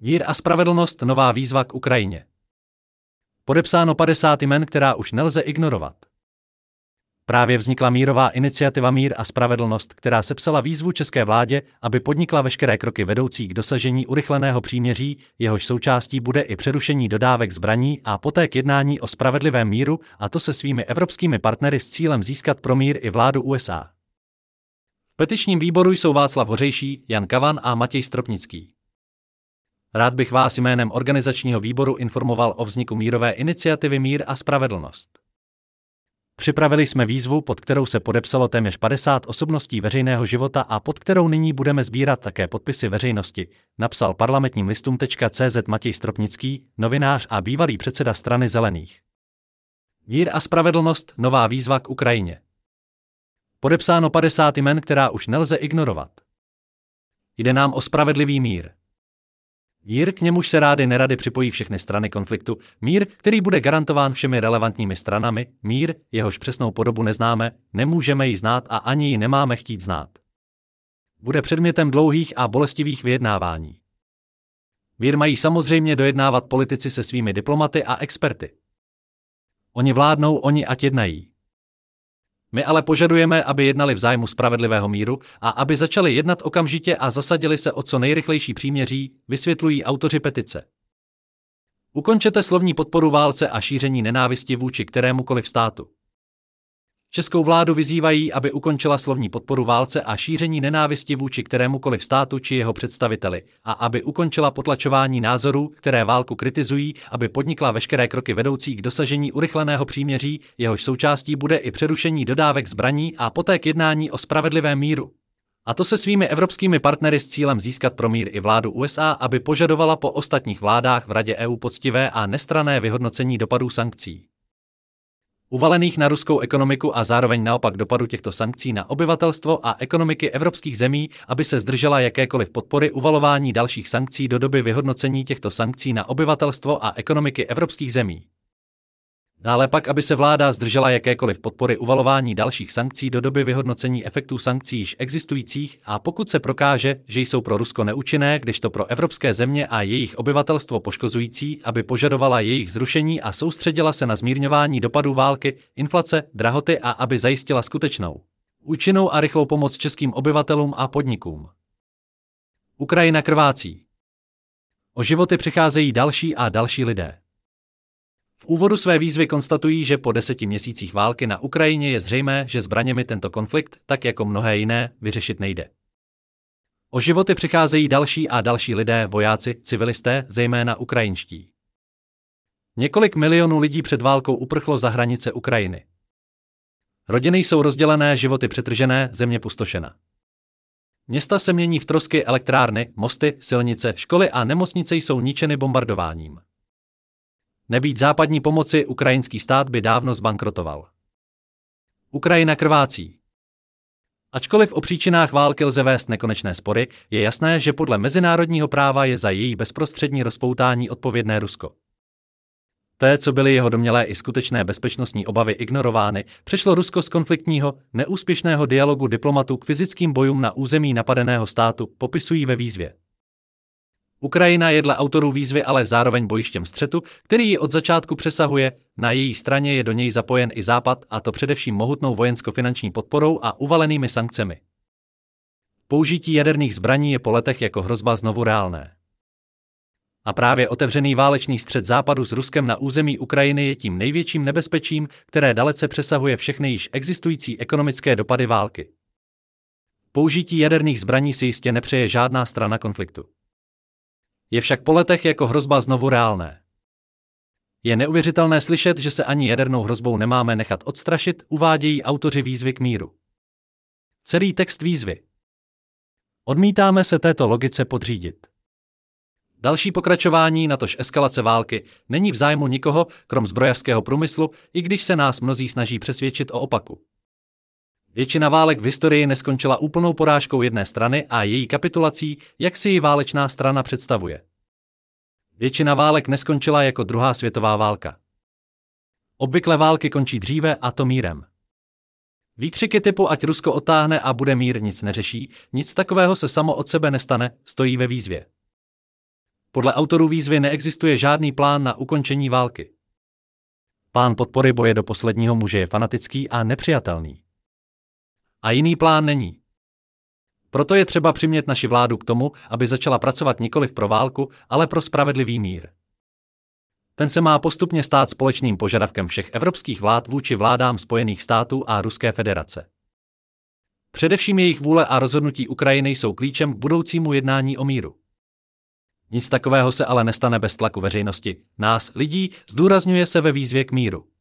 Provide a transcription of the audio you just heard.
Mír a spravedlnost, nová výzva k Ukrajině. Podepsáno 50 jmen, která už nelze ignorovat. Právě vznikla mírová iniciativa Mír a spravedlnost, která sepsala výzvu české vládě, aby podnikla veškeré kroky vedoucí k dosažení urychleného příměří, jehož součástí bude i přerušení dodávek zbraní a poté k jednání o spravedlivém míru, a to se svými evropskými partnery s cílem získat pro mír i vládu USA. V petičním výboru jsou Václav Hořejší, Jan Kavan a Matěj Stropnický. Rád bych vás jménem organizačního výboru informoval o vzniku mírové iniciativy Mír a spravedlnost. Připravili jsme výzvu, pod kterou se podepsalo téměř 50 osobností veřejného života a pod kterou nyní budeme sbírat také podpisy veřejnosti, napsal parlamentním listům.cz Matěj Stropnický, novinář a bývalý předseda strany Zelených. Mír a spravedlnost, nová výzva k Ukrajině. Podepsáno 50 jmen, která už nelze ignorovat. Jde nám o spravedlivý mír. Mír, k němuž se rády nerady připojí všechny strany konfliktu, mír, který bude garantován všemi relevantními stranami, mír, jehož přesnou podobu neznáme, nemůžeme ji znát a ani ji nemáme chtít znát. Bude předmětem dlouhých a bolestivých vyjednávání. Mír mají samozřejmě dojednávat politici se svými diplomaty a experty. Oni vládnou, oni ať jednají. My ale požadujeme, aby jednali v zájmu spravedlivého míru a aby začali jednat okamžitě a zasadili se o co nejrychlejší příměří, vysvětlují autoři petice. Ukončete slovní podporu válce a šíření nenávisti vůči kterémukoliv státu. Českou vládu vyzývají, aby ukončila slovní podporu válce a šíření nenávisti vůči kterémukoliv státu či jeho představiteli a aby ukončila potlačování názorů, které válku kritizují, aby podnikla veškeré kroky vedoucí k dosažení urychleného příměří, jehož součástí bude i přerušení dodávek zbraní a poté k jednání o spravedlivém míru. A to se svými evropskými partnery s cílem získat pro mír i vládu USA, aby požadovala po ostatních vládách v Radě EU poctivé a nestranné vyhodnocení dopadů sankcí uvalených na ruskou ekonomiku a zároveň naopak dopadu těchto sankcí na obyvatelstvo a ekonomiky evropských zemí, aby se zdržela jakékoliv podpory uvalování dalších sankcí do doby vyhodnocení těchto sankcí na obyvatelstvo a ekonomiky evropských zemí. Dále pak, aby se vláda zdržela jakékoliv podpory uvalování dalších sankcí do doby vyhodnocení efektů sankcí již existujících a pokud se prokáže, že jsou pro Rusko neúčinné, kdežto pro evropské země a jejich obyvatelstvo poškozující, aby požadovala jejich zrušení a soustředila se na zmírňování dopadů války, inflace, drahoty a aby zajistila skutečnou, účinnou a rychlou pomoc českým obyvatelům a podnikům. Ukrajina krvácí. O životy přicházejí další a další lidé. V úvodu své výzvy konstatují, že po 10 měsících války na Ukrajině je zřejmé, že zbraněmi tento konflikt, tak jako mnohé jiné, vyřešit nejde. O životy přicházejí další a další lidé, vojáci, civilisté, zejména ukrajinští. Několik milionů lidí před válkou uprchlo za hranice Ukrajiny. Rodiny jsou rozdělené, životy přetržené, země pustošena. Města se mění v trosky, elektrárny, mosty, silnice, školy a nemocnice jsou ničeny bombardováním. Nebýt západní pomoci, ukrajinský stát by dávno zbankrotoval. Ukrajina krvácí. Ačkoliv o příčinách války lze vést nekonečné spory, je jasné, že podle mezinárodního práva je za její bezprostřední rozpoutání odpovědné Rusko. Té, co byly jeho domnělé i skutečné bezpečnostní obavy ignorovány, přešlo Rusko z konfliktního, neúspěšného dialogu diplomatů k fyzickým bojům na území napadeného státu, popisují ve výzvě. Ukrajina je dle autorů výzvy ale zároveň bojištěm střetu, který ji od začátku přesahuje, na její straně je do něj zapojen i Západ, a to především mohutnou vojensko-finanční podporou a uvalenými sankcemi. Použití jaderných zbraní je po letech jako hrozba znovu reálné. A právě otevřený válečný střet Západu s Ruskem na území Ukrajiny je tím největším nebezpečím, které dalece přesahuje všechny již existující ekonomické dopady války. Použití jaderných zbraní si jistě nepřeje žádná strana konfliktu. Je však po letech jako hrozba znovu reálné. Je neuvěřitelné slyšet, že se ani jadernou hrozbou nemáme nechat odstrašit, uvádějí autoři výzvy k míru. Celý text výzvy. Odmítáme se této logice podřídit. Další pokračování, natož eskalace války, není v zájmu nikoho, krom zbrojařského průmyslu, i když se nás mnozí snaží přesvědčit o opaku. Většina válek v historii neskončila úplnou porážkou jedné strany a její kapitulací, jak si ji válečná strana představuje. Většina válek neskončila jako druhá světová válka. Obvykle války končí dříve, a to mírem. Výkřiky typu ať Rusko odtáhne a bude mír nic neřeší, nic takového se samo od sebe nestane, stojí ve výzvě. Podle autorů výzvy neexistuje žádný plán na ukončení války. Plán podpory boje do posledního muže je fanatický a nepřijatelný. A jiný plán není. Proto je třeba přimět naši vládu k tomu, aby začala pracovat nikoliv pro válku, ale pro spravedlivý mír. Ten se má postupně stát společným požadavkem všech evropských vlád vůči vládám Spojených států a Ruské federace. Především jejich vůle a rozhodnutí Ukrajiny jsou klíčem k budoucímu jednání o míru. Nic takového se ale nestane bez tlaku veřejnosti, nás, lidí, zdůrazňuje se ve výzvě k míru.